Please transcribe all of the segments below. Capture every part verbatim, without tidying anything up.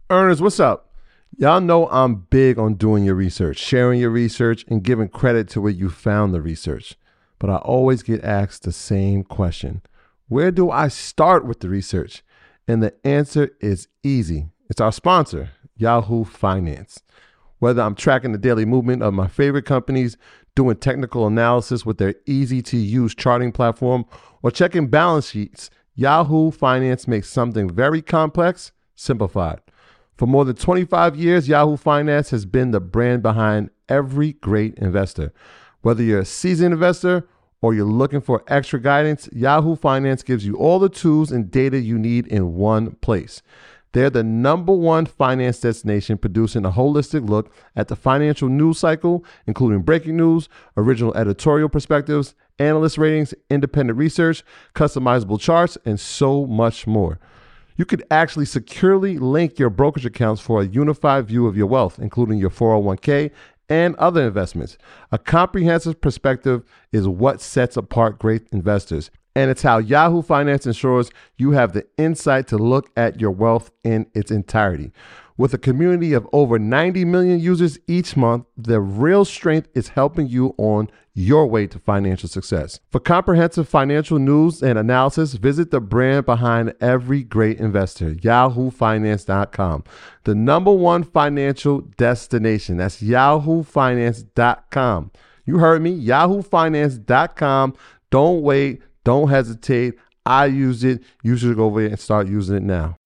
Earners, what's up? Y'all know I'm big on doing your research, sharing your research, and giving credit to where you found the research. But I always get asked the same question. Where do I start with the research? And the answer is easy. It's our sponsor, Yahoo Finance. Whether I'm tracking the daily movement of my favorite companies, doing technical analysis with their easy-to-use charting platform, or checking balance sheets, Yahoo Finance makes something very complex simplified. For more than twenty-five years, Yahoo Finance has been the brand behind every great investor. Whether you're a seasoned investor or you're looking for extra guidance, Yahoo Finance gives you all the tools and data you need in one place. They're the number one finance destination, producing a holistic look at the financial news cycle, including breaking news, original editorial perspectives, analyst ratings, independent research, customizable charts, and so much more. You could actually securely link your brokerage accounts for a unified view of your wealth, including your four oh one k and other investments. A comprehensive perspective is what sets apart great investors, and it's how Yahoo Finance ensures you have the insight to look at your wealth in its entirety. With a community of over ninety million users each month, the real strength is helping you on your way to financial success. For comprehensive financial news and analysis, visit the brand behind every great investor, yahoo finance dot com, the number one financial destination. That's yahoo finance dot com. You heard me, yahoo finance dot com. Don't wait, don't hesitate. I use it. You should go over there and start using it now.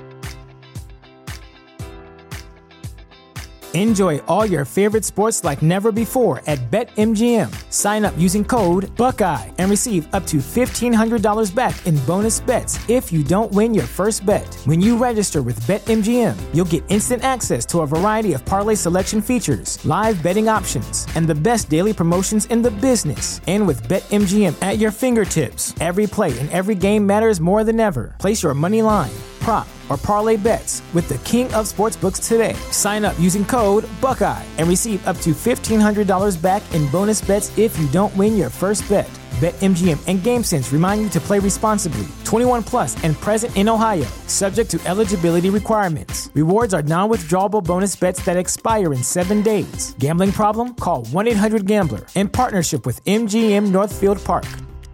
Enjoy all your favorite sports like never before at BetMGM. Sign up using code Buckeye and receive up to fifteen hundred dollars back in bonus bets if you don't win your first bet. When you register with BetMGM, you'll get instant access to a variety of parlay selection features, live betting options, and the best daily promotions in the business. And with BetMGM at your fingertips, every play and every game matters more than ever. Place your money line, prop, or parlay bets with the king of sportsbooks today. Sign up using code Buckeye and receive up to fifteen hundred dollars back in bonus bets if you don't win your first bet. BetMGM and GameSense remind you to play responsibly. twenty-one plus and present in Ohio, subject to eligibility requirements. Rewards are non-withdrawable bonus bets that expire in seven days. Gambling problem? Call one eight hundred gambler in partnership with M G M Northfield Park.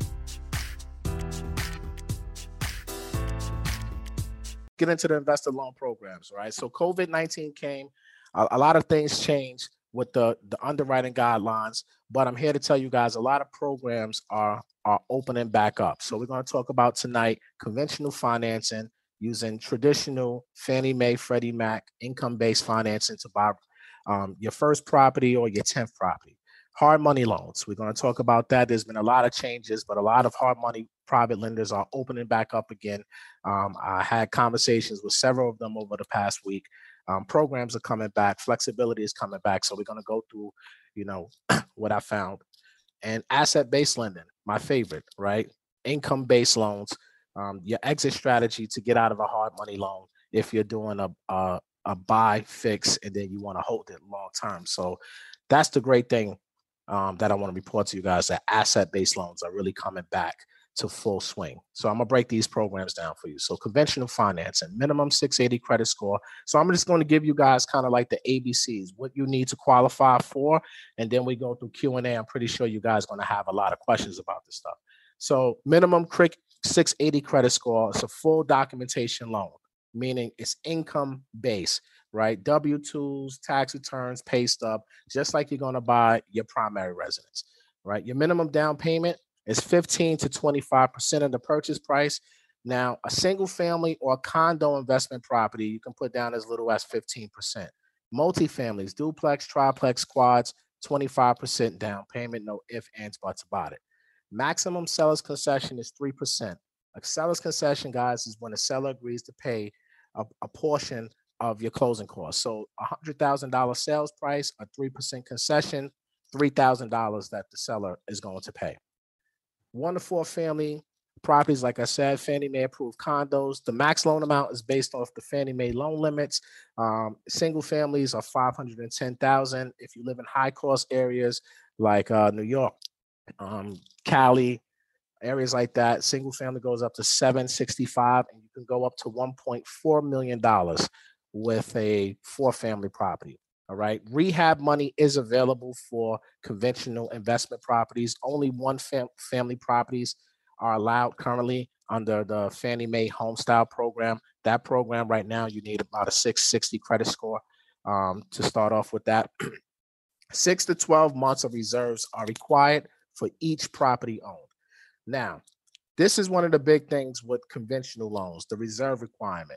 Get into the investor loan programs, right? So COVID nineteen came, a, a lot of things changed with the, the underwriting guidelines, but I'm here to tell you guys a lot of programs are, are opening back up. So we're going to talk about tonight conventional financing using traditional Fannie Mae, Freddie Mac, income-based financing to buy um, your first property or your tenth property. Hard money loans. We're going to talk about that. There's been a lot of changes, but a lot of hard money private lenders are opening back up again. Um, I had conversations with several of them over the past week. Um, programs are coming back. Flexibility is coming back. So we're going to go through, you know, what I found. And asset-based lending, my favorite, right? Income-based loans, um, your exit strategy to get out of a hard money loan if you're doing a, a, a buy, fix, and then you want to hold it long term. So that's the great thing. Um, that I want to report to you guys, that asset-based loans are really coming back to full swing. So I'm going to break these programs down for you. So conventional financing, minimum six eighty credit score. So I'm just going to give you guys kind of like the A B Cs, what you need to qualify for, and then we go through Q and A. I'm pretty sure you guys are going to have a lot of questions about this stuff. So minimum six eighty credit score is a full documentation loan, meaning it's income-based. Right? W two's, tax returns, pay stub, just like you're going to buy your primary residence, right? Your minimum down payment is fifteen to twenty-five percent of the purchase price. Now, a single family or condo investment property, you can put down as little as fifteen percent. Multifamilies, duplex, triplex, quads, twenty-five percent down payment, no ifs, ands, buts about it. Maximum seller's concession is three percent. A seller's concession, guys, is when a seller agrees to pay a, a portion of your closing costs. So a one hundred thousand dollars sales price, a three percent concession, three thousand dollars that the seller is going to pay. One to four family properties, like I said, Fannie Mae approved condos. The max loan amount is based off the Fannie Mae loan limits. Um, single families are five hundred ten thousand dollars. If you live in high cost areas like uh, New York, um, Cali, areas like that, single family goes up to seven sixty-five, and you can go up to one point four million dollars with a four-family property. All right. Rehab money is available for conventional investment properties. Only one fam- family properties are allowed currently under the Fannie Mae Homestyle program. That program right now, you need about a six sixty credit score um, to start off with that. Six to twelve months of reserves are required for each property owned. Now, this is one of the big things with conventional loans, the reserve requirement.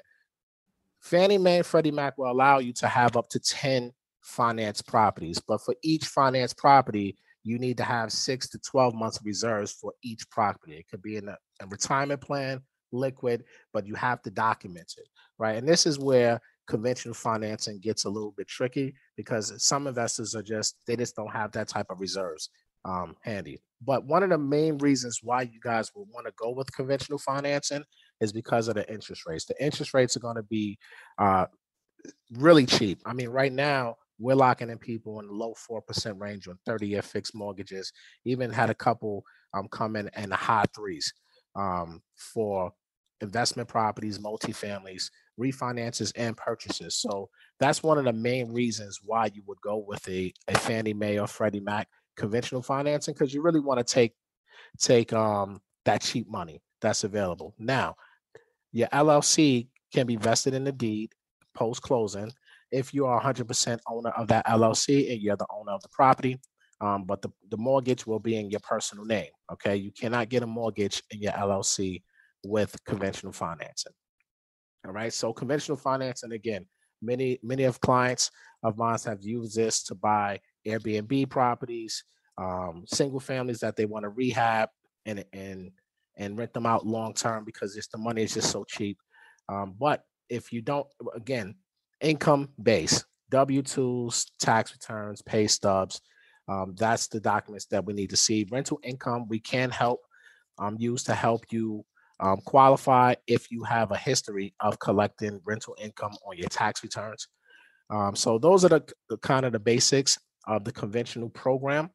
Fannie Mae and Freddie Mac will allow you to have up to ten finance properties, but for each finance property, you need to have six to twelve months of reserves for each property. It could be in a, a retirement plan, liquid, but you have to document it, right? And this is where conventional financing gets a little bit tricky because some investors are just, they just don't have that type of reserves um, handy. But one of the main reasons why you guys will want to go with conventional financing is because of the interest rates. The interest rates are going to be uh, really cheap. I mean, right now, we're locking in people in the low four percent range on thirty-year fixed mortgages. Even had a couple um, come in in the high threes um, for investment properties, multifamilies, refinances, and purchases. So that's one of the main reasons why you would go with a, a Fannie Mae or Freddie Mac conventional financing, because you really want to take take um, that cheap money that's available. Now, your L L C can be vested in the deed post-closing if you are one hundred percent owner of that L L C and you're the owner of the property. Um, but the, the mortgage will be in your personal name, okay? You cannot get a mortgage in your L L C with conventional financing, all right? So conventional financing, again, many, many of clients of mine have used this to buy Airbnb properties, um, single families that they want to rehab and, and, and rent them out long-term because it's the money is just so cheap. Um, but if you don't, again, income base, W two's, tax returns, pay stubs, um, that's the documents that we need to see. Rental income, we can help um, use to help you um, qualify if you have a history of collecting rental income on your tax returns. Um, so those are the, the kind of the basics of the conventional program.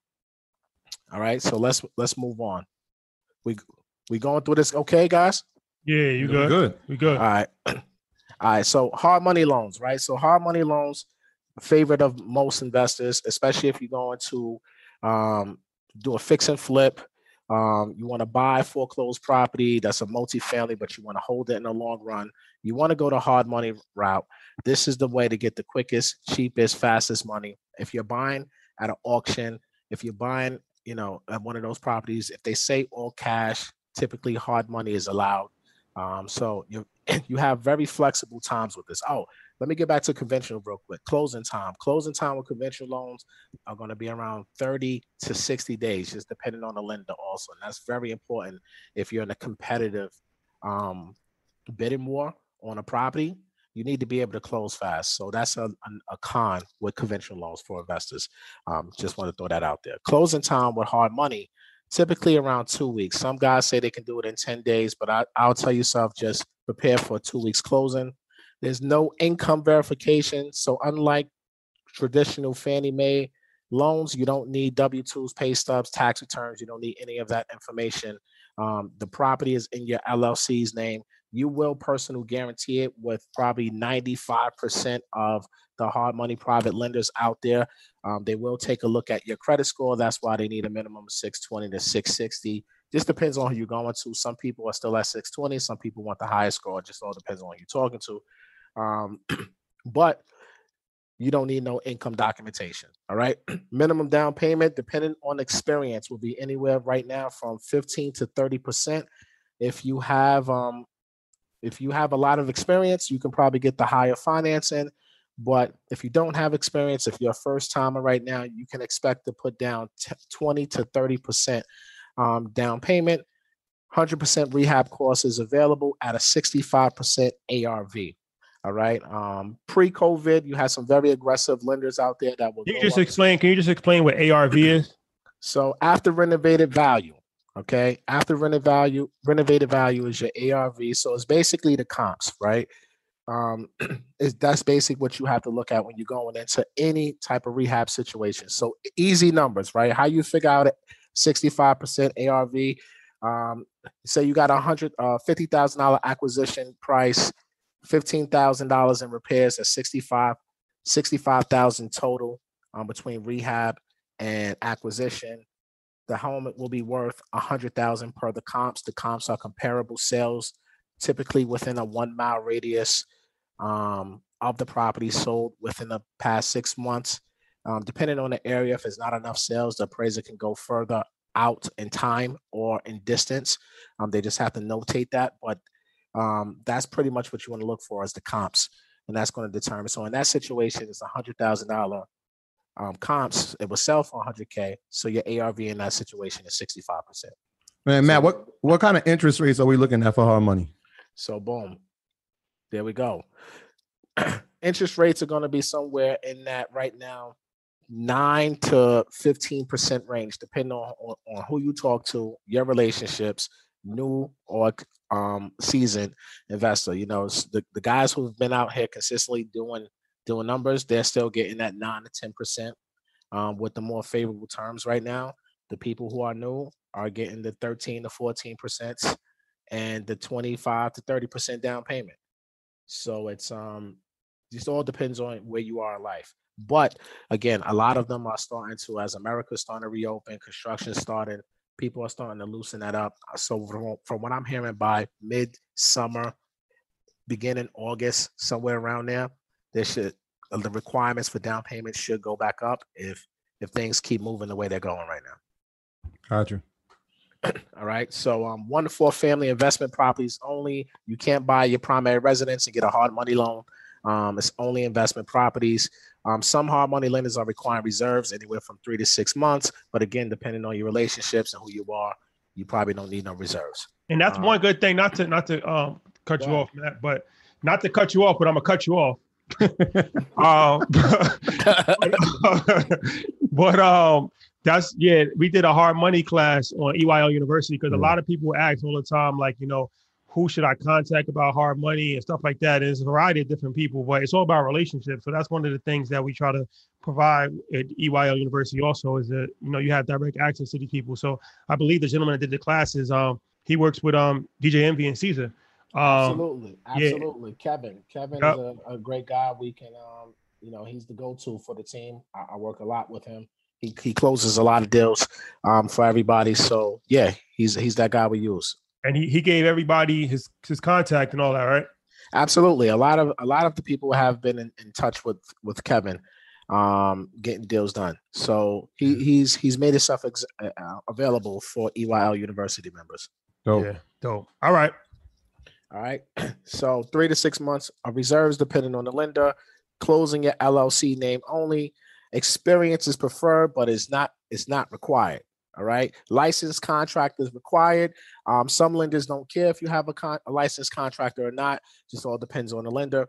All right, so let's let's move on. We we going through this, okay, guys? Yeah, you good? Good. We good. All right. All right. So hard money loans, right? So hard money loans, favorite of most investors, especially if you're going to um, do a fix and flip. Um, you want to buy foreclosed property that's a multifamily, but you want to hold it in the long run. You want to go the hard money route. This is the way to get the quickest, cheapest, fastest money. If you're buying at an auction, if you're buying, you know, at one of those properties, if they say all cash, typically hard money is allowed. Um, so you you have very flexible times with this. Oh, let me get back to conventional real quick. Closing time. Closing time with conventional loans are going to be around thirty to sixty days, just depending on the lender also. And that's very important if you're in a competitive um, bidding war on a property. You need to be able to close fast. So that's a, a, a con with conventional loans for investors. Um, just want to throw that out there. Closing time with hard money, typically around two weeks. Some guys say they can do it in ten days, but I, I'll tell you something, just prepare for a two weeks closing. There's no income verification. So unlike traditional Fannie Mae loans, you don't need W two's, pay stubs, tax returns. You don't need any of that information. Um, the property is in your L L C's name. You will personal guarantee it with probably ninety-five percent of the hard money private lenders out there. Um, they will take a look at your credit score. That's why they need a minimum of six twenty to six sixty. Just depends on who you're going to. Some people are still at six twenty. Some people want the highest score. It just all depends on who you're talking to. Um, but you don't need no income documentation. All right. Minimum down payment, depending on experience, will be anywhere right now from fifteen to thirty percent. If you have um, if you have a lot of experience, you can probably get the higher financing. But if you don't have experience, if you're a first timer right now, you can expect to put down twenty to thirty percent um, down payment. one hundred percent rehab course is available at a sixty-five percent A R V. All right. Um, pre-COVID, you had some very aggressive lenders out there that will. Can you just explain? Can you just explain what A R V is? So after renovated value, okay. After renovated value, renovated value is your A R V. So it's basically the comps, right? Um, is that's basically what you have to look at when you're going into any type of rehab situation. So easy numbers, right? How you figure out sixty-five percent A R V? Um, say you got a hundred, uh, fifty thousand dollar acquisition price. fifteen thousand dollars in repairs. That's sixty-five thousand total um, between rehab and acquisition. The home will be worth one hundred thousand per the comps. The comps are comparable sales, typically within a one mile radius um, of the property sold within the past six months. Um, depending on the area, if there's not enough sales, the appraiser can go further out in time or in distance. Um, they just have to notate that, but um, that's pretty much what you want to look for as the comps, and that's going to determine. So in that situation, it's a one hundred thousand dollars um, comps. It will sell for one hundred K, so your A R V in that situation is sixty-five percent. Man, Matt, what, what kind of interest rates are we looking at for hard money? So boom, there we go. Interest rates are going to be somewhere in that right now nine to fifteen percent range, depending on, on, on who you talk to, your relationships, new or um, seasoned investor. You know, the, the guys who've been out here consistently doing doing numbers, they're still getting that nine to ten percent um, with the more favorable terms right now. The people who are new are getting the thirteen to fourteen percent and the twenty-five to thirty percent down payment. So it's um just all depends on where you are in life. But again, a lot of them are starting to, as America's starting to reopen, construction starting, people are starting to loosen that up. So from, from what I'm hearing, by mid-summer, beginning August, somewhere around there, there should the requirements for down payment should go back up if if things keep moving the way they're going right now. Gotcha. All right. So um, one to four family investment properties only. You can't buy your primary residence and get a hard money loan. Um, it's only investment properties. Um, some hard money lenders are requiring reserves anywhere from three to six months. But again, depending on your relationships and who you are, you probably don't need no reserves. And that's um, one good thing, not to not to um, cut you yeah. off, Matt, but not to cut you off, but I'm gonna cut you off. um, but, but um, that's yeah. We did a hard money class on E Y L University because Mm. a lot of people ask all the time, like, you know, who should I contact about hard money and stuff like that. And there's a variety of different people, but it's all about relationships. So that's one of the things that we try to provide at E Y L University also is that, you know, you have direct access to these people. So I believe the gentleman that did the classes, um, he works with um D J Envy and Caesar. Um, absolutely, absolutely. Yeah. Kevin, Kevin Yep. is a, a great guy. We can, um, you know, he's the go-to for the team. I, I work a lot with him. He he closes a lot of deals um, for everybody. So yeah, he's he's that guy we use. And he, he gave everybody his his contact and all that, right? Absolutely. A lot of a lot of the people have been in, in touch with with Kevin, um, getting deals done. So he he's he's made himself ex- uh, available for E Y L University members. Dope. Yeah, dope. All right. All right. So three to six months of reserves depending on the lender. Closing your L L C name only. Experience is preferred, but it's not it's not required. All right. Licensed contractor is required. Um, some lenders don't care if you have a, con- a licensed contractor or not. Just all depends on the lender.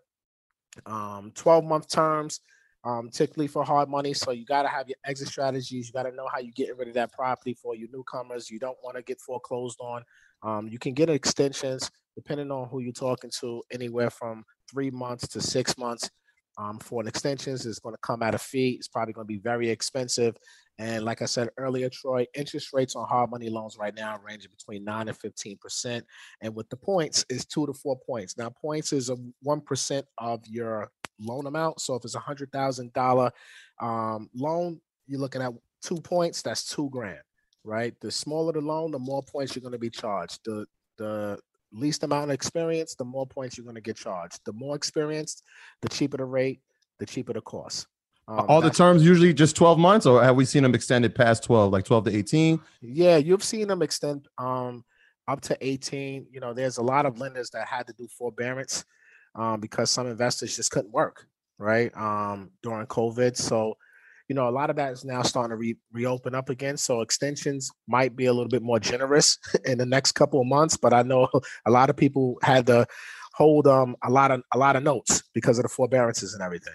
Um, twelve month terms, um, typically for hard money. So you got to have your exit strategies. You got to know how you getting rid of that property for you newcomers. You don't want to get foreclosed on. Um, you can get extensions depending on who you're talking to, anywhere from three months to six months. Um, for an extensions, it's going to come at a fee. It's probably going to be very expensive. And like I said earlier, Troy, interest rates on hard money loans right now range between nine and fifteen percent. And with the points, is two to four points. Now, points is a one percent of your loan amount. So if it's a one hundred thousand dollars um, loan, you're looking at two points. That's two grand, right? The smaller the loan, the more points you're going to be charged. The the least amount of experience, the more points you're going to get charged. The more experienced, the cheaper the rate, the cheaper the cost. Um, All the terms usually just twelve months, or have we seen them extended past twelve, like twelve to eighteen? Yeah, you've seen them extend um, up to eighteen. You know, there's a lot of lenders that had to do forbearance um, because some investors just couldn't work, right, um, during COVID. So, you know, a lot of that is now starting to re- reopen up again. So extensions might be a little bit more generous in the next couple of months. But I know a lot of people had to hold um, a lot of a lot of notes because of the forbearances and everything.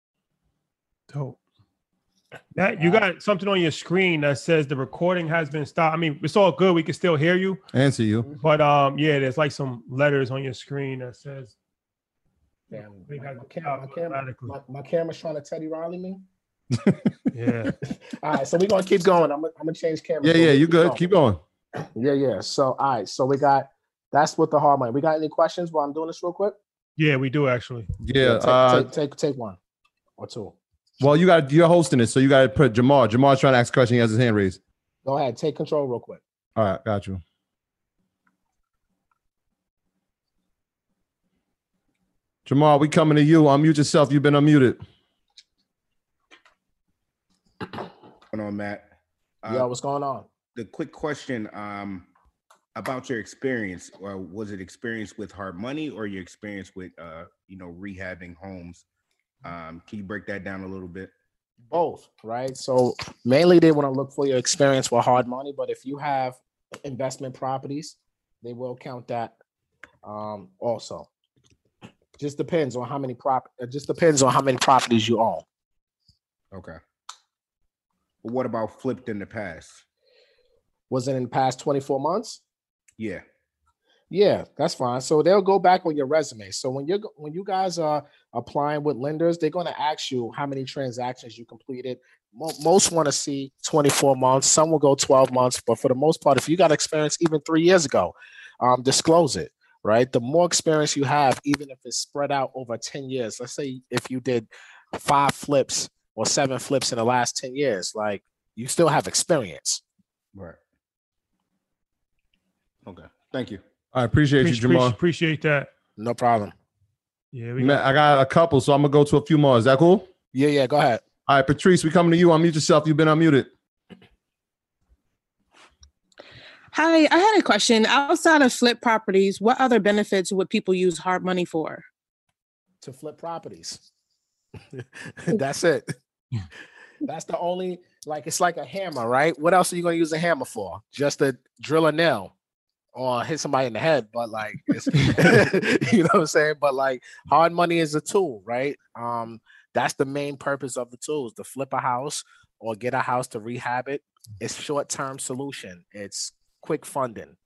Dope. That you got something on your screen that says the recording has been stopped. I mean, it's all good. We can still hear you. Answer you. But um, yeah, there's like some letters on your screen that says. Damn, They my, got my, cam- my, camera, automatically. my, my camera's trying to Teddy Riley me. Yeah. All right, so we're gonna keep going. I'm gonna, I'm gonna change cameras. Yeah, But yeah, we you good. going. Keep going. Yeah, yeah. So all right, so we got that's with the hard money. We got any questions while I'm doing this real quick? Yeah, we do actually. Yeah. take, uh, take, take take one or two. well, you got you're hosting it, so you got to put Jamar. Jamar's trying to ask a question. He has his hand raised. Go ahead, take control real quick. All right, got you. Jamar, we coming to you. Unmute yourself. You've been unmuted. What's going on, Matt? Uh, Yo, what's going on? The quick question um, about your experience, or was it experience with hard money or your experience with, uh, you know, rehabbing homes? Um, can you break that down a little bit? Both, right? So mainly they want to look for your experience with hard money, but if you have investment properties, they will count that um, also. Just depends on how many prop. It just depends on how many properties you own. Okay. But what about flipped in the past? Was it in the past twenty-four months? Yeah. Yeah, that's fine. So they'll go back on your resume. So when you're when you guys are applying with lenders, they're going to ask you how many transactions you completed. Mo- most want to see twenty-four months. Some will go twelve months, but for the most part, if you got experience even three years ago, um, disclose it. Right. The more experience you have, even if it's spread out over ten years. Let's say if you did five flips or seven flips in the last ten years, like you still have experience. Right. Okay. Thank you. I appreciate Appreciate, you, Jamar. appreciate that. No problem. Yeah, we Man, got, I got a couple, so I'm gonna go to a few more. Is that cool? Yeah, yeah. Go ahead. All right, Patrice, we coming to you. Unmute yourself. You've been unmuted. Hi, I had a question. Outside of flip properties, what other benefits would people use hard money for? To flip properties. That's it. That's the only, like, it's like a hammer, right? What else are you going to use a hammer for? Just to drill a nail or hit somebody in the head. But like, it's, you know what I'm saying? But like, hard money is a tool, right? Um, that's the main purpose of the tools, to flip a house or get a house to rehab it. It's short-term solution. It's quick funding.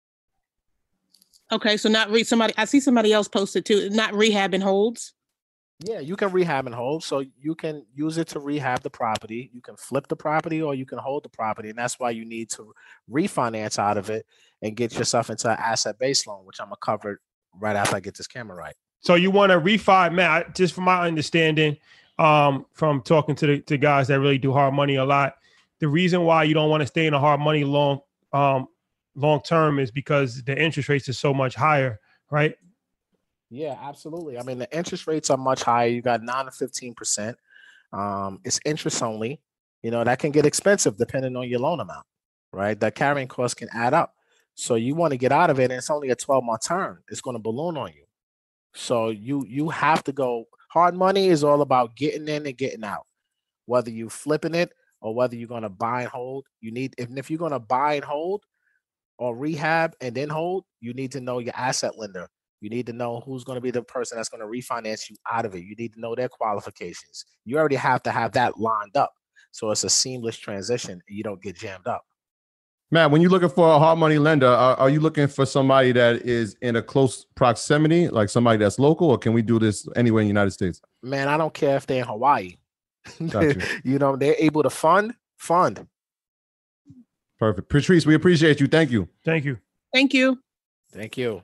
Okay, so not re somebody. I see somebody else posted too. Not rehab and holds. Yeah, you can rehab and hold. So you can use it to rehab the property. You can flip the property or you can hold the property. And that's why you need to refinance out of it and get yourself into an asset-based loan, which I'm going to cover right after I get this camera right. so you want to refi, Matt? Just from my understanding, um, from talking to the to guys that really do hard money a lot, the reason why you don't want to stay in a hard money long, um, long term is because the interest rates are so much higher, right? Yeah, absolutely. I mean, the interest rates are much higher. You got nine to fifteen percent. Um, it's interest only. You know, that can get expensive depending on your loan amount, right? The carrying cost can add up. So you want to get out of it, and it's only a twelve-month term. It's going to balloon on you. So you you have to go. Hard money is all about getting in and getting out. Whether you flipping it or whether you're going to buy and hold, you need, if, if you're going to buy and hold or rehab and then hold, you need to know your asset lender. You need to know who's going to be the person that's going to refinance you out of it. You need to know their qualifications. You already have to have that lined up. So it's a seamless transition and you don't get jammed up. Matt, when you're looking for a hard money lender, are, are you looking for somebody that is in a close proximity, like somebody that's local, or can we do this anywhere in the United States? Man, I don't care if they're in Hawaii. Got you. You know, they're able to fund, fund. Perfect. Patrice, we appreciate you. Thank you. Thank you. Thank you. Thank you.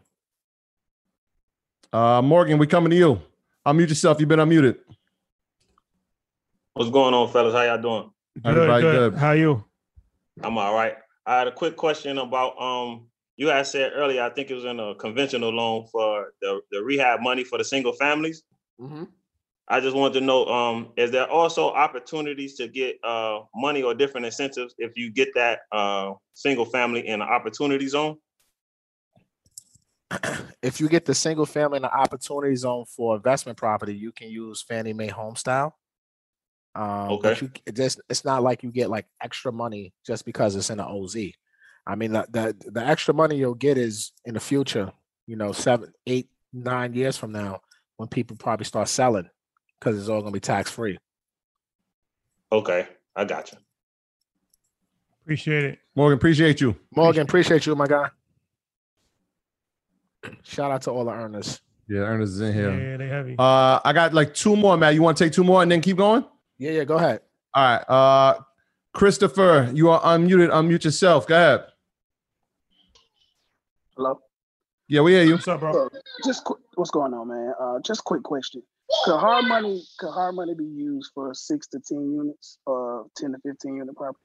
Uh, Morgan, we coming to you. Unmute yourself. You've been unmuted. What's going on, fellas? How y'all doing? Good, Everybody good. good. How are you? I'm all right. I had a quick question about um you guys said earlier, I think it was in a conventional loan for the, the rehab money for the single families. Mm-hmm. I just wanted to know, um, is there also opportunities to get uh money or different incentives if you get that uh single family in an opportunity zone? If you get the single family in the opportunity zone for investment property, you can use Fannie Mae Home Style. Um, Okay. But you, it just, it's not like you get like extra money just because it's in an O Z. I mean, the, the the extra money you'll get is in the future, you know, seven, eight, nine years from now, when people probably start selling because it's all going to be tax free. Okay, I got you. Appreciate it. Morgan, appreciate you. Morgan, appreciate you, my guy. Shout out to all the earners. Yeah, Ernest is in here. Yeah, they heavy. Uh, I got like two more, Matt. You want to take two more and then keep going? Yeah, yeah, go ahead. All right. Uh, Christopher, you are unmuted. Unmute yourself. Go ahead. Hello. Yeah, we hear you. What's up, bro? Yeah, just qu- what's going on, man? Uh, just quick question: Could hard money could hard money be used for six to ten units, or ten to fifteen unit properties?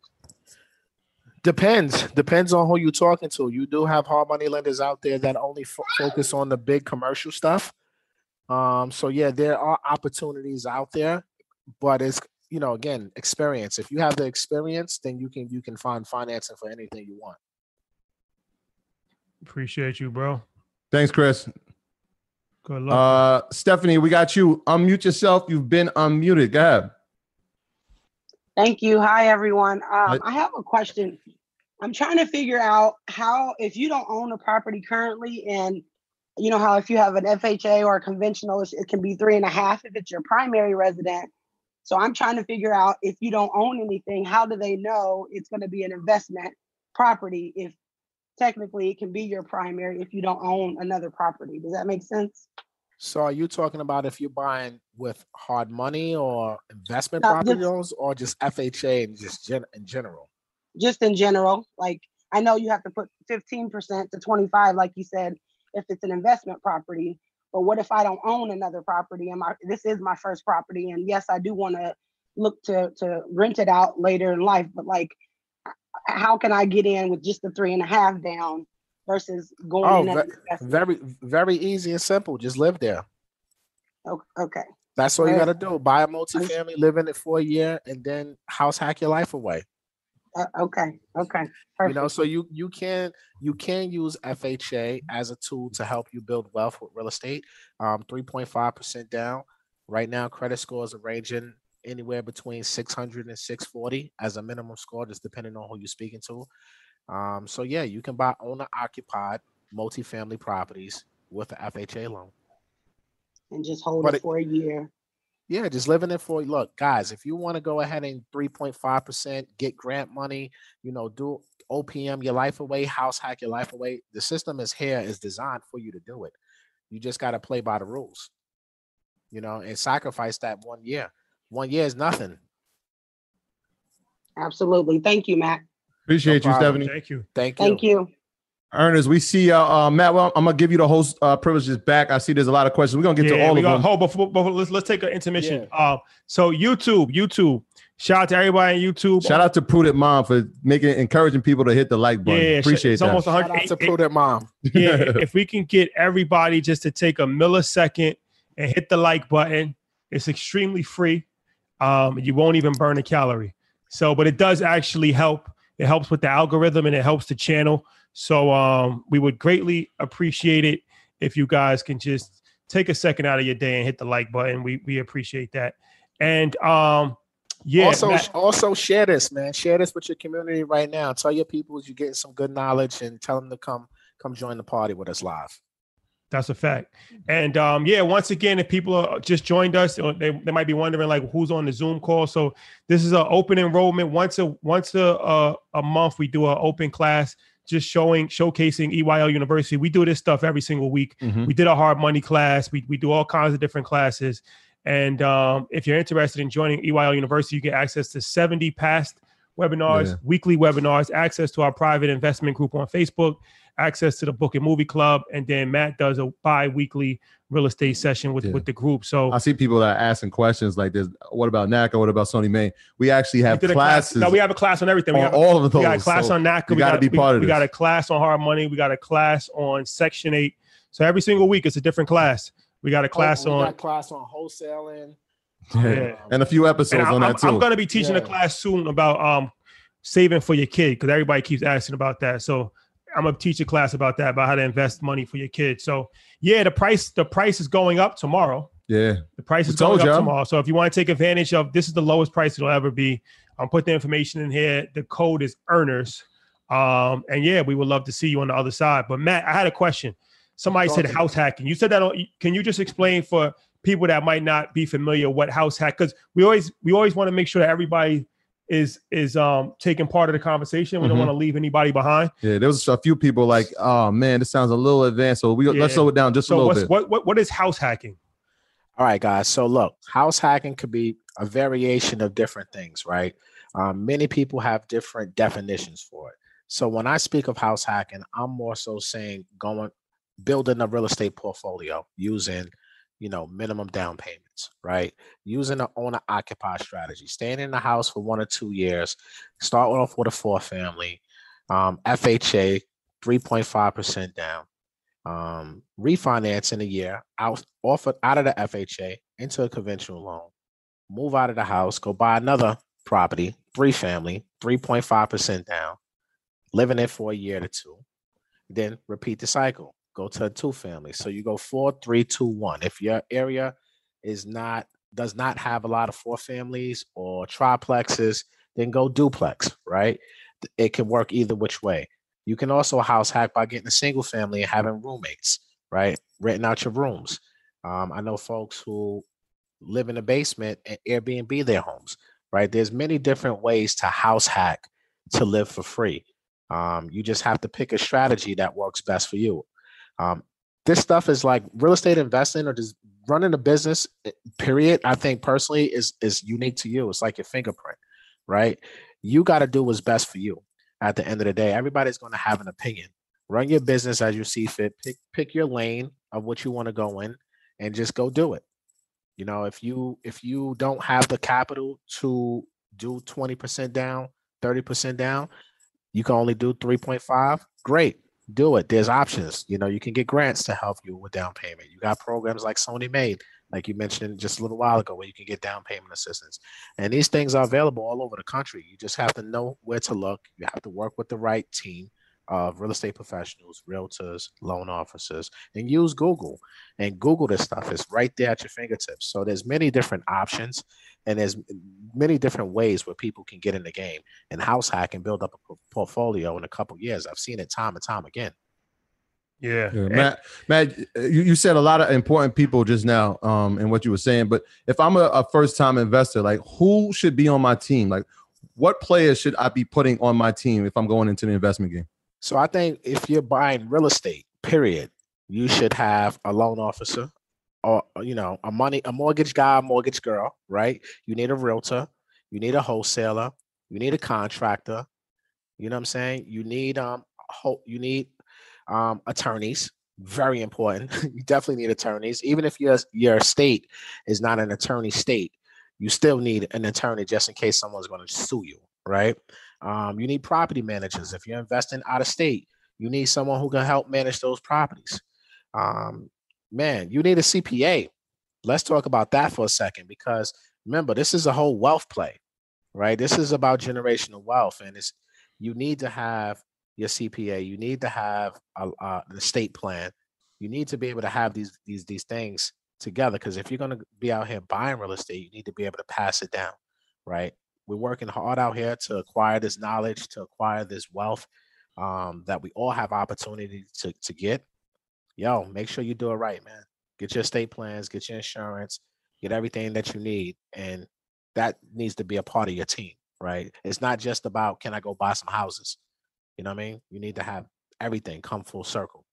Depends. Depends on who you're talking to. You do have hard money lenders out there that only fo- focus on the big commercial stuff. Um, so yeah, there are opportunities out there, but it's you know again experience. If you have the experience, then you can you can find financing for anything you want. Appreciate you, bro. Thanks, Chris. Good luck. Uh, Stephanie, we got you. Unmute yourself. You've been unmuted. Go ahead. Thank you. Hi, everyone. Um, Hi. I have a question. I'm trying to figure out how, if you don't own a property currently, and you know how if you have an F H A or a conventional, it's- it can be three and a half if it's your primary resident. So I'm trying to figure out, if you don't own anything, how do they know it's going to be an investment property if technically it can be your primary if you don't own another property? Does that make sense? So are you talking about if you're buying with hard money or investment No, property just- loans, or just F H A and just gen- in general? Just in general, like I know you have to put fifteen percent to twenty-five, like you said, if it's an investment property. But what if I don't own another property and my this is my first property? And yes, I do want to look to to rent it out later in life, but like, h- how can I get in with just the three and a half down versus going Oh, in as ve- an investment? very very easy and simple. Just live there. O- Okay. That's all you Alright. got to do. Buy a multifamily, live in it for a year, and then house hack your life away. Uh, okay. Okay. You Perfect. know, so you you can you can use F H A as a tool to help you build wealth with real estate. Um, three point five percent down. Right now, credit scores are ranging anywhere between six hundred and six forty as a minimum score, just depending on who you're speaking to. Um, so yeah, you can buy owner occupied multifamily properties with an F H A loan. And just hold But it it- for a year. Yeah, just living it for look, guys. If you want to go ahead and three point five percent, get grant money, you know, do O P M your life away, house hack your life away. The system is here, is designed for you to do it. You just got to play by the rules, you know, and sacrifice that one year. One year is nothing. Absolutely. Thank you, Matt. Appreciate you, problem. Stephanie. Thank you. Thank you. Thank you. Ernest, we see uh, uh Matt. Well, I'm gonna give you the host uh, privileges back. I see there's a lot of questions. We're gonna get to all we of got, them. Hold before, before let's let's take an intermission. Uh, so YouTube, YouTube. Shout out to everybody on YouTube. Shout out to Prudent Mom for making encouraging people to hit the like button. Yeah, Appreciate it's that. almost Shout out to Prudent Mom. Yeah, if we can get everybody just to take a millisecond and hit the like button, it's extremely free. Um, you won't even burn a calorie. So, but it does actually help. It helps with the algorithm and it helps the channel. So um, we would greatly appreciate it if you guys can just take a second out of your day and hit the like button. We we appreciate that. And um, yeah, also, Matt- also share this, man. Share this with your community right now. Tell your people you're getting some good knowledge, and tell them to come come join the party with us live. That's a fact. And um, yeah, once again, if people are just joined us, or they, they might be wondering like who's on the Zoom call. So this is an open enrollment. Once a once a a, a month, we do an open class, just showing showcasing E Y L University. We do this stuff every single week. Mhm. We did a hard money class. We we do all kinds of different classes. And um, if you're interested in joining E Y L University, you get access to seventy past webinars, Yeah. weekly webinars, access to our private investment group on Facebook, access to the book and movie club, and then Matt does a bi-weekly real estate session with, Yeah. with the group. So I see people that are asking questions like this. What about N A C A? What about Sony Main? We actually have we did a class. classes No, we have a class on everything. We on have all of those. We got a class so on N A C A. you We gotta got be we, part of We got this. a class on hard money. We got a class on Section eight. So every single week it's a different class. We got a class Oh, we on. got class on wholesaling. Yeah. And a few episodes And I'm, on that too. I'm going to be teaching Yeah. a class soon about um saving for your kid, because everybody keeps asking about that. So I'm gonna teach a class about that, about how to invest money for your kids. So yeah, the price the price is going up tomorrow. yeah. The price is We told going up y'all. tomorrow. So if you want to take advantage of, this is the lowest price it'll ever be. I'll put the information in here. The code is earners. Um, and yeah, we would love to see you on the other side. But Matt, I had a question. Somebody said Talking. house hacking. You said that. On, can you just explain for people that might not be familiar what house hack? Because we always we always want to make sure that everybody is is um taking part of the conversation. We Mhm. don't want to leave anybody behind. Yeah. There was a few people like, oh man, this sounds a little advanced. So we let's Yeah. slow it down just a So little what's bit. what what what is house hacking? All right, guys. So look, house hacking could be a variation of different things, right? Um, many people have different definitions for it. So when I speak of house hacking, I'm more so saying going building a real estate portfolio using, you know, minimum down payments, right? Using an owner occupy strategy, staying in the house for one or two years, start off with a four family, um, F H A, three point five percent down, um, refinance in a year, out, off of, out of the F H A into a conventional loan, move out of the house, go buy another property, three family, three point five percent down, live in it for a year to two, then repeat the cycle. Go to a two family. So you go four, three, two, one. If your area is not does not have a lot of four families or triplexes, then go duplex, right? It can work either which way. You can also house hack by getting a single family and having roommates, right? Renting out your rooms. Um, I know folks who live in the basement and Airbnb their homes, right? There's many different ways to house hack to live for free. Um, you just have to pick a strategy that works best for you. Um, this stuff is like real estate investing or just running a business, period. I think personally is is unique to you. It's like your fingerprint, right? You got to do what's best for you. At the end of the day, everybody's going to have an opinion. Run your business as you see fit. Pick pick your lane of what you want to go in, and just go do it. You know, if you if you don't have the capital to do twenty percent down, thirty percent down, you can only do three point five. Great. Do it. There's options. You know, you can get grants to help you with down payment. You got programs like Sony Made, like you mentioned just a little while ago, where you can get down payment assistance. And these things are available all over the country. You just have to know where to look. You have to work with the right team of real estate professionals, realtors, loan officers, and use Google. And Google this stuff. It's right there at your fingertips. So there's many different options, and there's many different ways where people can get in the game and house hack and build up a portfolio in a couple years. I've seen it time and time again. Yeah. Yeah, Matt, Matt, you, you said a lot of important people just now um, in what you were saying, but if I'm a, a first-time investor, like who should be on my team? Like what players should I be putting on my team if I'm going into the investment game? So I think if you're buying real estate, period, you should have a loan officer or, you know, a money, a mortgage guy, a mortgage girl, right? You need a realtor, you need a wholesaler, you need a contractor. You know what I'm saying? You need, um, ho- you need um, attorneys, very important. You definitely need attorneys. Even if your, your state is not an attorney state, you still need an attorney just in case someone's going to sue you, right? Um, you need property managers. If you're investing out of state, you need someone who can help manage those properties. Um, man, you need a C P A. Let's talk about that for a second, because remember, this is a whole wealth play, right? This is about generational wealth, and it's you need to have your C P A. You need to have a, a, an estate plan. You need to be able to have these these these things together, because if you're going to be out here buying real estate, you need to be able to pass it down, right? We're working hard out here to acquire this knowledge, to acquire this wealth um, that we all have opportunity to, to get. Yo, make sure you do it right, man. Get your estate plans, get your insurance, get everything that you need. And that needs to be a part of your team, right? It's not just about, can I go buy some houses? You know what I mean? You need to have everything come full circle.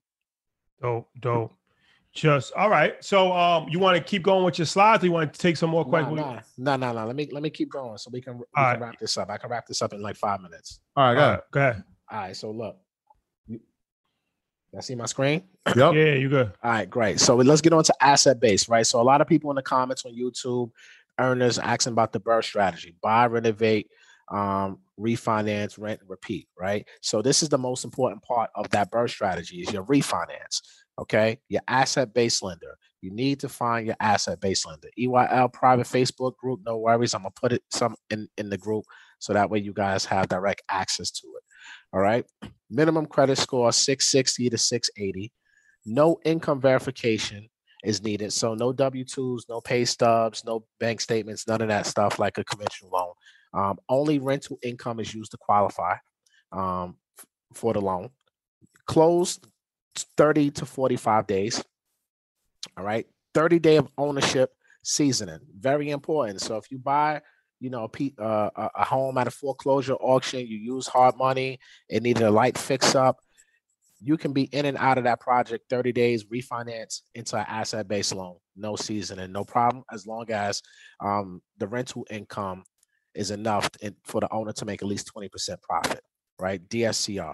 Dope, dope. Just all right. So um, you want to keep going with your slides? Or you want to take some more questions? No, no, no, no. Let me let me keep going so we can, we can right. wrap this up. I can wrap this up in like five minutes. All right, go All ahead. right, go ahead. All right. So look, you, I see my screen. Yep. Yeah, you good. All right, great. So let's get on to asset base, right? So a lot of people in the comments on YouTube, earners asking about the BRRRR strategy: buy, renovate, um, refinance, rent, and repeat, right? So this is the most important part of that BRRRR strategy is your refinance. Okay, your asset-based lender. You need to find your asset-based lender. E Y L private Facebook group. No worries. I'm gonna put it some in, in the group so that way you guys have direct access to it. All right. Minimum credit score six sixty to six eighty. No income verification is needed. So no W two's, no pay stubs, no bank statements, none of that stuff like a conventional loan. Um, only rental income is used to qualify um, f- for the loan. Closed thirty to forty-five days. All right. thirty day of ownership seasoning. Very important. So if you buy, you know, a, pe- uh, a a home at a foreclosure auction, you use hard money, it needed a light fix up, you can be in and out of that project thirty days, refinance into an asset-based loan. No seasoning, no problem, as long as um, the rental income is enough in, for the owner to make at least twenty percent profit, right? D S C R.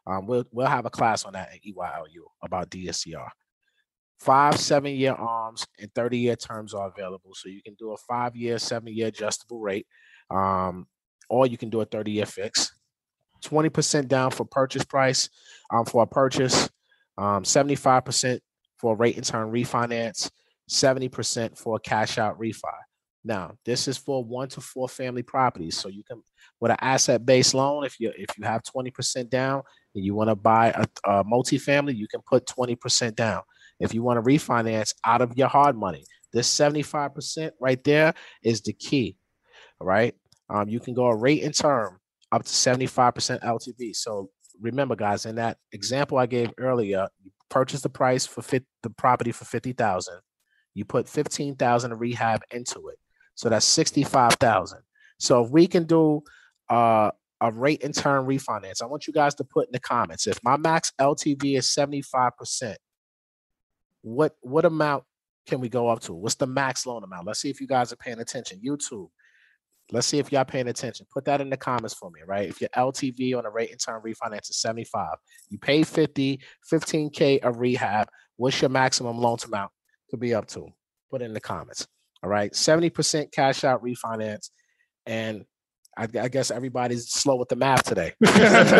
Um, we'll we'll have a class on that at E Y L U about D S C R. Five, seven-year arms and thirty-year terms are available. So you can do a five-year, seven-year adjustable rate, um, or you can do a thirty-year fix. twenty percent down for purchase price um, for a purchase, um, seventy-five percent for a rate and term refinance, seventy percent for a cash out refi. Now, this is for one to four family properties. So you can, with an asset-based loan, if you if you have twenty percent down and you want to buy a, a multifamily, you can put twenty percent down. If you want to refinance out of your hard money, this seventy-five percent right there is the key, all right? Um, you can go a rate and term up to seventy-five percent L T V. So remember, guys, in that example I gave earlier, you purchase the price for fit, the property for fifty thousand dollars. You put fifteen thousand dollars of rehab into it. So that's sixty-five thousand dollars. So if we can do uh, a rate and term refinance, I want you guys to put in the comments, if my max L T V is seventy-five percent, what what amount can we go up to? What's the max loan amount? Let's see if you guys are paying attention. YouTube, let's see if y'all paying attention. Put that in the comments for me, right? If your L T V on a rate and term refinance is seventy-five, you pay fifty, fifteen K of rehab, what's your maximum loan amount to be up to? Put it in the comments. All right, seventy percent cash out refinance. And I, I guess everybody's slow with the math today. Yo,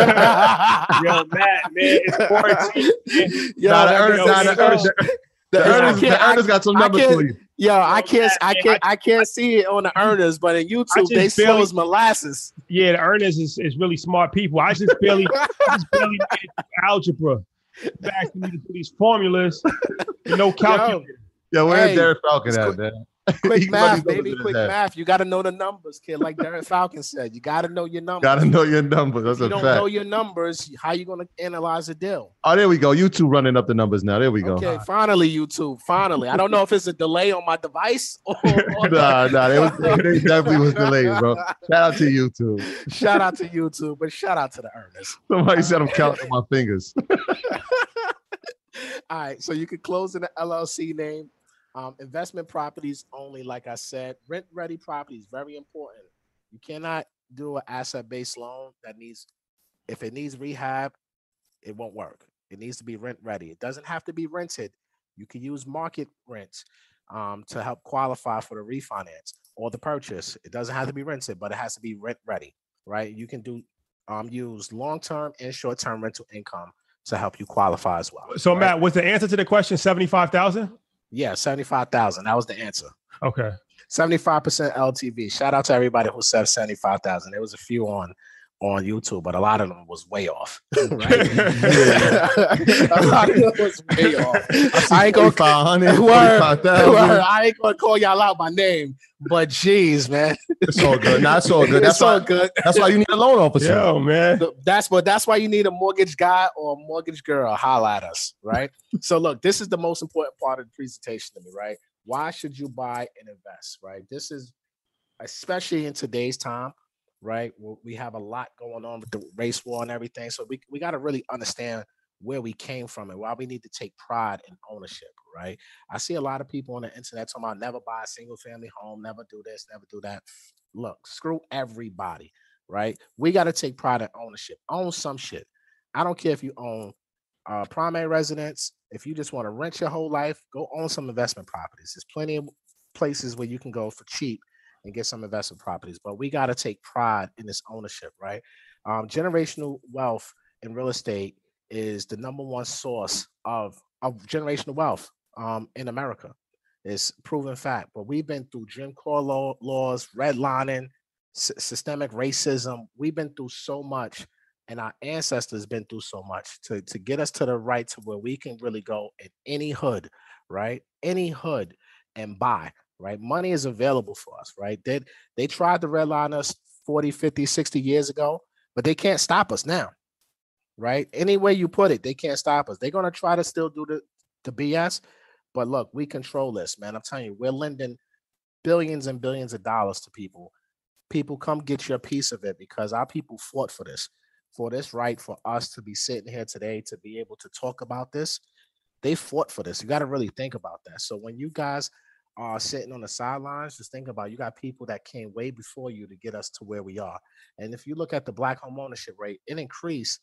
Matt, man, it's quarantine. Yo, nah, the earnest, nah, the earnest, the earnest, the earnest got some numbers for you. Yo, I can't, I can't, I can't see it on the earners, but in YouTube they slow as molasses. Yeah, the earners is, is really smart people. I just barely, I just barely did algebra. Back to me to do these formulas, no calculator. Yo, yo where's hey, Derek Falcon at, man? Quick math, baby. Quick math. You got to know the numbers, kid. Like Derek Falcon said, you got to know your numbers. Got to know your numbers. That's if you a don't fact. know your numbers, how you going to analyze a deal? Oh, there we go. YouTube running up the numbers now. There we go. Okay, finally, YouTube. Finally. I don't know if it's a delay on my device. Or, or nah, nah. They, was, they definitely was delayed, bro. Shout out to YouTube. Shout out to YouTube, but shout out to the earners. Somebody said I'm counting my fingers. All right, so you could close in the L L C name. Um, investment properties only, like I said, rent-ready properties, very important. You cannot do an asset-based loan that needs, if it needs rehab, it won't work. It needs to be rent-ready. It doesn't have to be rented. You can use market rents um, to help qualify for the refinance or the purchase. It doesn't have to be rented, but it has to be rent-ready, right? You can do um, use long-term and short-term rental income to help you qualify as well. So, right? Matt, was the answer to the question seventy-five thousand? Yeah, seventy-five thousand. That was the answer. Okay. seventy-five percent L T V. Shout out to everybody who said seventy-five thousand. There was a few on on YouTube, but a lot of them was way off. Right? A lot of them was way off. I ain't gonna word, word, I ain't gonna call y'all out by name, but geez, man. It's all good. Nah, it's all good. That's it's all why, good. That's why you need a loan officer. Yo, man. That's what that's why you need a mortgage guy or a mortgage girl. Holla at us, right? So look, this is the most important part of the presentation to me, right? Why should you buy and invest, right? This is especially in today's time, right? We have a lot going on with the race war and everything. So we, we got to really understand where we came from and why we need to take pride in ownership, right? I see a lot of people on the internet talking about never buy a single family home, never do this, never do that. Look, screw everybody, right? We got to take pride in ownership. Own some shit. I don't care if you own uh, primary residence. If you just want to rent your whole life, go own some investment properties. There's plenty of places where you can go for cheap and get some investment properties, but we got to take pride in this ownership, right? Um, generational wealth in real estate is the number one source of, of generational wealth um, in America. It's proven fact, but we've been through Jim Crow law, laws, redlining, s- systemic racism. We've been through so much, and our ancestors been through so much to, to get us to the right to where we can really go in any hood, right? Any hood and buy. Right? Money is available for us, right? They, they tried to redline us forty, fifty, sixty years ago, but they can't stop us now, right? Any way you put it, they can't stop us. They're going to try to still do the, the B S, but look, we control this, man. I'm telling you, we're lending billions and billions of dollars to people. People, come get your piece of it because our people fought for this, for this right for us to be sitting here today, to be able to talk about this. They fought for this. You got to really think about that. So when you guys are sitting on the sidelines, just think about, you got people that came way before you to get us to where we are. And if you look at the black home ownership rate, it increased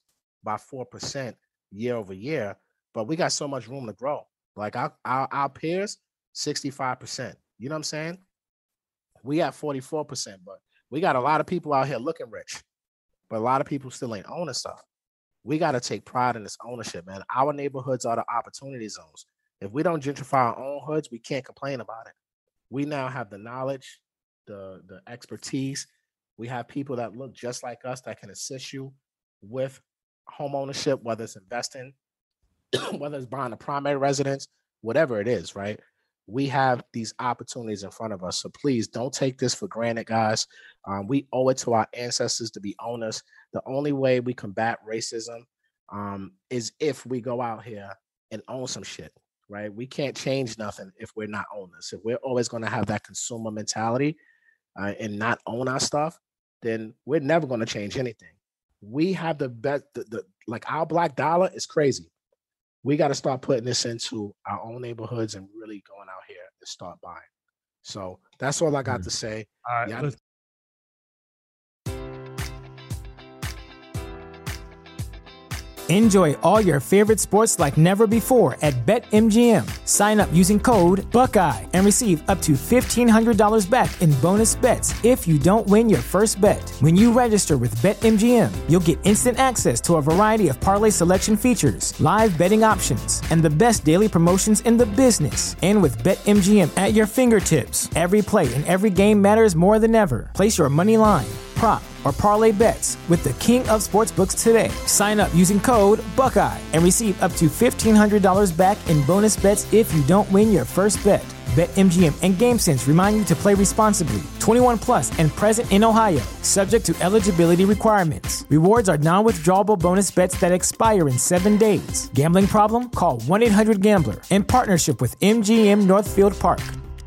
by four percent year over year, but we got so much room to grow. Like our, our, our peers, sixty-five percent. You know what I'm saying? We at forty-four percent, but we got a lot of people out here looking rich, but a lot of people still ain't owning stuff. We got to take pride in this ownership, man. Our neighborhoods are the opportunity zones. If we don't gentrify our own hoods, we can't complain about it. We now have the knowledge, the, the expertise. We have people that look just like us that can assist you with home ownership, whether it's investing, whether it's buying a primary residence, whatever it is, right? We have these opportunities in front of us. So please don't take this for granted, guys. Um, we owe it to our ancestors to be owners. The only way we combat racism um, is if we go out here and own some shit, right? We can't change nothing if we're not owners. If we're always going to have that consumer mentality uh, and not own our stuff, then we're never going to change anything. We have the best, the, the, like our black dollar is crazy. We got to start putting this into our own neighborhoods and really going out here and start buying. So that's all I got to say. All right, yeah, let's- Enjoy all your favorite sports like never before at BetMGM. Sign up using code Buckeye and receive up to fifteen hundred dollars back in bonus bets if you don't win your first bet. When you register with BetMGM, you'll get instant access to a variety of parlay selection features, live betting options, and the best daily promotions in the business. And with BetMGM at your fingertips, every play and every game matters more than ever. Place your money line, prop, or parlay bets with the king of sportsbooks today. Sign up using code Buckeye and receive up to fifteen hundred dollars back in bonus bets if you don't win your first bet. BetMGM and GameSense remind you to play responsibly. twenty-one plus and present in Ohio, subject to eligibility requirements. Rewards are non-withdrawable bonus bets that expire in seven days. Gambling problem? Call one eight hundred gambler in partnership with M G M Northfield Park.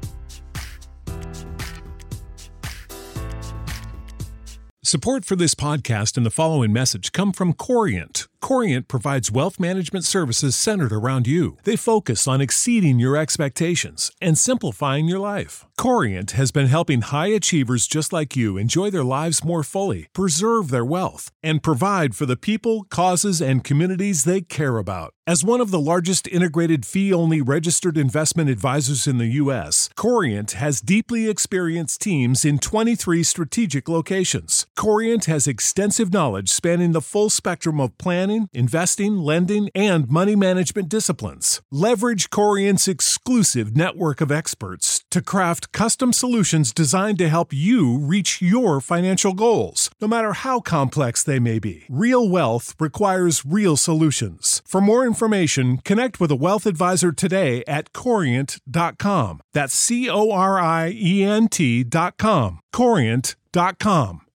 Support for this podcast and the following message come from Corient. Corient provides wealth management services centered around you. They focus on exceeding your expectations and simplifying your life. Corient has been helping high achievers just like you enjoy their lives more fully, preserve their wealth, and provide for the people, causes, and communities they care about. As one of the largest integrated fee-only registered investment advisors in the U S, Corient has deeply experienced teams in twenty-three strategic locations. Corient has extensive knowledge spanning the full spectrum of planning, investing, lending, and money management disciplines. Leverage Corient's exclusive network of experts to craft custom solutions designed to help you reach your financial goals, no matter how complex they may be. Real wealth requires real solutions. For more information, connect with a wealth advisor today at corient dot com. That's C O R I E N T dot com. corient dot com.